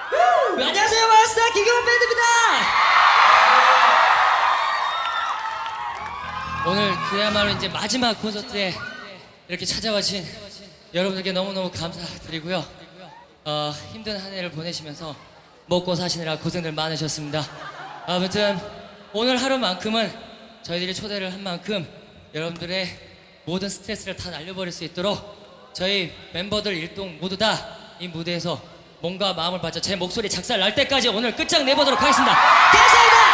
안녕하세요, 마스터 기교원 밴드입니다. 오늘 그야말로 이제 마지막 콘서트에 이렇게 찾아와주신 여러분들께 너무너무 감사드리고요. 힘든 한 해를 보내시면서 먹고 사시느라 고생들 많으셨습니다. 아무튼 오늘 하루만큼은 저희들이 초대를 한 만큼 여러분들의 모든 스트레스를 다 날려버릴 수 있도록 저희 멤버들 일동 모두 다 이 무대에서 몸과 마음을 바쳐 제 목소리 작살 날 때까지 오늘 끝장 내보도록 하겠습니다. 감사합니다.